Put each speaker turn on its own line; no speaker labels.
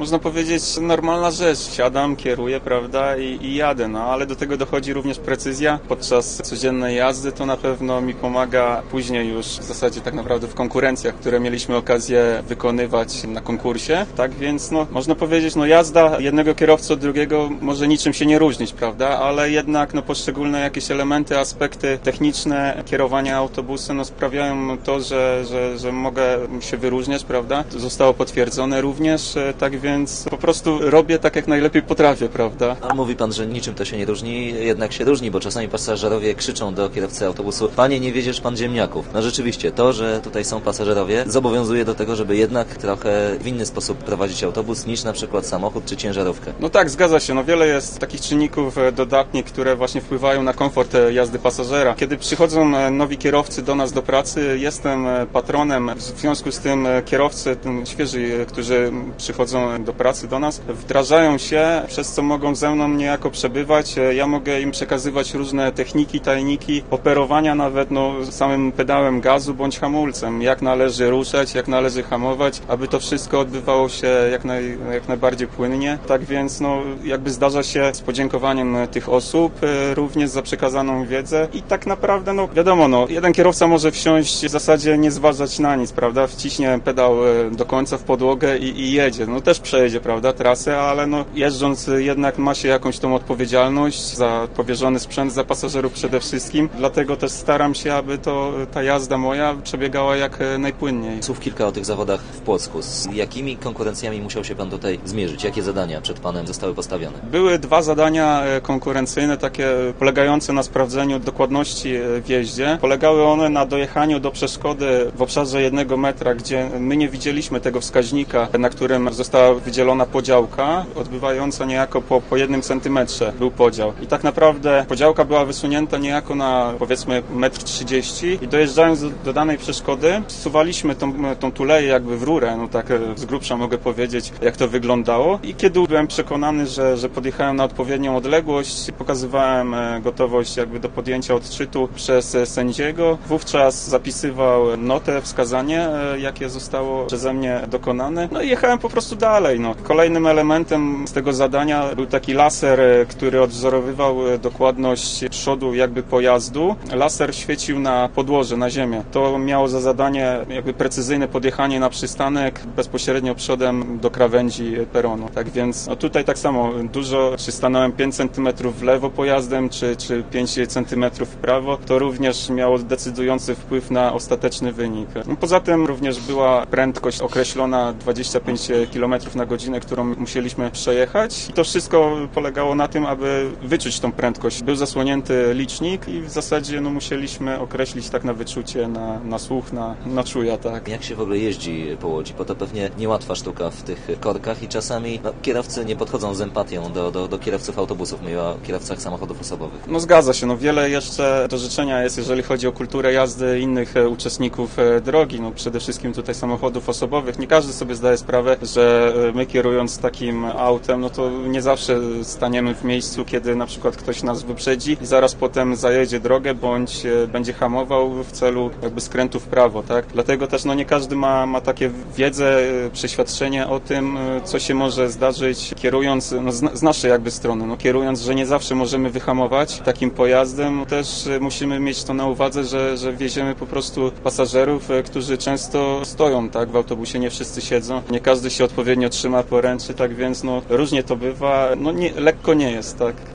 można powiedzieć, normalna rzecz. Siadam, kieruję, prawda, i jadę, no ale do tego dochodzi również precyzja. Podczas codziennej jazdy to na pewno mi pomaga później już w zasadzie tak naprawdę w konkurencjach, które mieliśmy okazję wykonywać na konkursie. Tak więc, no, można powiedzieć, no jazda jednego kierowcy od drugiego może niczym się nie różnić, prawda, ale jednak, no, poszczególne jakieś elementy, aspekty techniczne kierowania autobusem, no, sprawiają to, że mogę się wyróżniać, prawda. To zostało potwierdzone również, tak więc po prostu robię tak, jak najlepiej potrafię, prawda.
A mówi pan, że niczym to się nie różni, jednak się różni, bo czasami pasażerowie krzyczą do kierowcy autobusu: panie, nie wiedziesz pan ziemniaków. No rzeczywiście, to, że tutaj są pasażerowie, zobowiązuje do tego, żeby jednak trochę w inny sposób prowadzić autobus niż na przykład samochód czy ciężarówkę.
No tak, zgadza się. No wiele jest takich czynników dodatnich, które właśnie wpływają na komfort jazdy pasażera. Kiedy przychodzą nowi kierowcy do nas do pracy, jestem patronem. W związku z tym kierowcy, świeży, którzy przychodzą do pracy do nas, wdrażają się, przez co mogą ze mną niejako przebywać. Ja mogę im przekazywać różne techniki, tajniki, operowania nawet samym pedałem gazu bądź hamulcem. Jak należy ruszać, jak należy hamować, aby to wszystko odbywało się jak najbardziej płynnie. Tak więc jakby zdarza się z podziękowaniem tych osób również za przekazaną wiedzę i tak naprawdę wiadomo, jeden kierowca może wsiąść w zasadzie nie zważać na nic, prawda? Wciśnie pedał do końca w podłogę i jedzie. Też przejedzie, prawda, trasę, ale jeżdżąc jednak ma się jakąś tą odpowiedzialność za powierzony sprzęt, za pasażerów przede wszystkim. Dlatego też staram się, aby ta jazda moja przebiegała jak najpłynniej.
Słów kilka o tych zawodach w Płocku. Z jakimi konkurencjami musiał się pan tutaj zmierzyć? Jakie zadania przed panem zostały postawione?
Były 2 zadania konkurencyjne, takie polegające na sprawdzeniu dokładności w jeździe. Polegały one na dojechaniu do przeszkody w obszarze 1 metra, gdzie my nie widzieliśmy tego wskaźnika, na którym została wydzielona podziałka, odbywająca niejako po 1 centymetrze był podział. I tak naprawdę podziałka była wysunięta niejako na, powiedzmy, 1,30 m i dojeżdżając do danej przeszkody, wsuwaliśmy tą tuleję jakby w rurę, tak z grubsza mogę powiedzieć, jak to wyglądało. I kiedy byłem przekonany, że podjechałem na odpowiednią odległość, pokazywałem gotowość jakby do podjęcia odczytu przez sędziego. Wówczas zapisywał notę, wskazanie, jakie zostało przeze mnie dokonane. I jechałem po prostu dalej. Kolejnym elementem z tego zadania był taki laser, który odwzorowywał dokładność przodu jakby pojazdu. Laser świecił na podłoże, na ziemię. To miało za zadanie jakby precyzyjne podjechanie na przystanek bezpośrednio przodem do krawędzi peronu. Tak więc tutaj tak samo dużo, czy stanąłem 5 cm w lewo pojazdem, czy 5 cm w prawo, to również miało decydujący wpływ na ostateczny wynik. Poza tym również była prędkość określona 25 km na godzinę, którą musieliśmy przejechać. I to wszystko polegało na tym, aby wyczuć tą prędkość. Był zasłonięty licznik i w zasadzie musieliśmy określić tak na wyczucie, na słuch, na czuja, tak.
Jak się w ogóle jeździ po Łodzi? Bo to pewnie niełatwa sztuka w tych korkach i czasami kierowcy nie podchodzą z empatią do kierowców autobusów, mówię o kierowcach samochodów osobowych.
Zgadza się. Wiele jeszcze do życzenia jest, jeżeli chodzi o kulturę jazdy innych uczestników drogi. Przede wszystkim tutaj samochodów osobowych. Nie każdy sobie zdaje sprawę, że my kierując takim autem, to nie zawsze staniemy w miejscu, kiedy na przykład ktoś nas wyprzedzi i zaraz potem zajedzie drogę, bądź będzie hamował w celu jakby skrętu w prawo, tak? Dlatego też nie każdy ma takie wiedzę, przeświadczenie o tym, co się może zdarzyć kierując, z naszej jakby strony, kierując, że nie zawsze możemy wyhamować takim pojazdem, też musimy mieć to na uwadze, że wieziemy po prostu pasażerów, którzy często stoją, tak? W autobusie nie wszyscy siedzą, nie każdy się odpowiednio trzyma poręczy, tak więc różnie to bywa, lekko nie jest, tak?